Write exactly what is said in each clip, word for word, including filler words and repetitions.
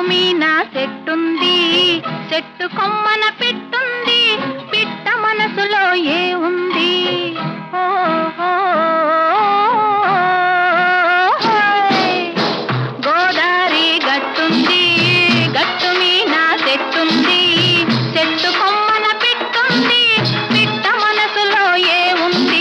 మీన చెట్టుంది, చెట్టు కొమ్మన పెట్టుంది, పిట్ట మనసులో ఏ ఉంది? ఓహో గోదారి గట్టుంది, గట్టు మీన చెట్టుంది, చెట్టు కొమ్మన పెట్టుంది, పిట్ట మనసులో ఏ ఉంది?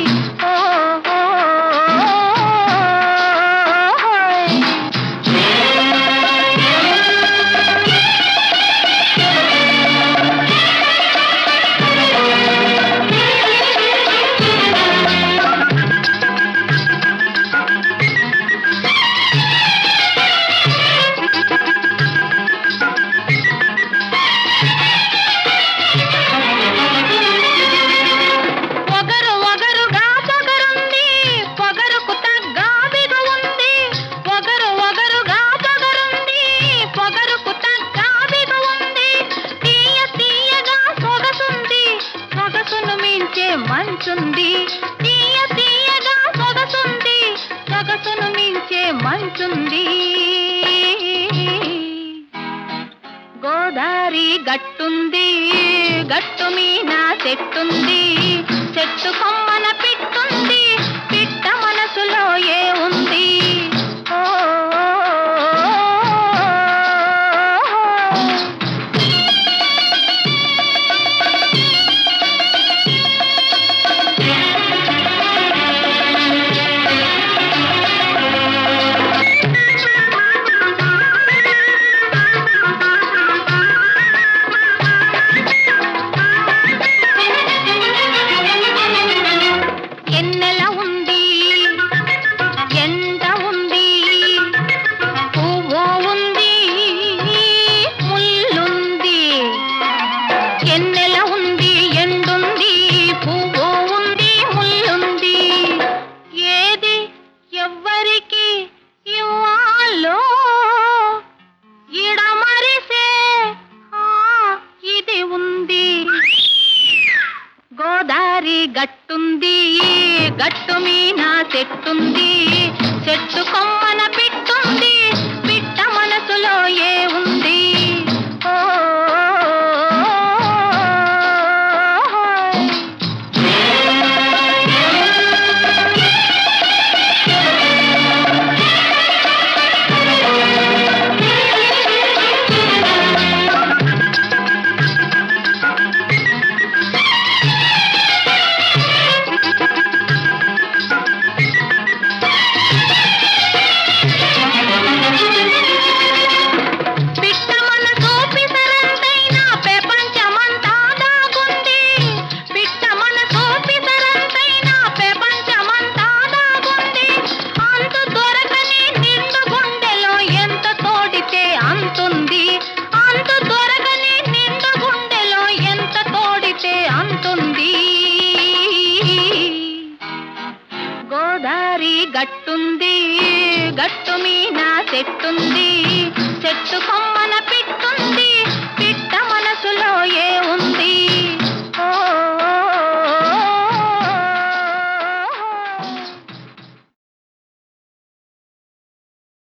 మంచుంది తీయ తీయగా సొగసుంది, సొగసును మించే మంచుంది. గోదారి గట్టుంది, గట్టు మీన చెట్టుంది, చెట్టు కొమ్మన పిట్టుంది, పిట్ట మనసులో ఏ ఉంది? ఓ గోదారి గట్టుంది, గట్టు మీన చెట్టుంది, చెట్టు కొమ్మన పిట్టుంది, పిట్ట మనసులో ఏ ఉంది? ఓ గోదారి గట్టుంది, గట్టు మీన చెట్టుంది, చెట్టు కొమ్మన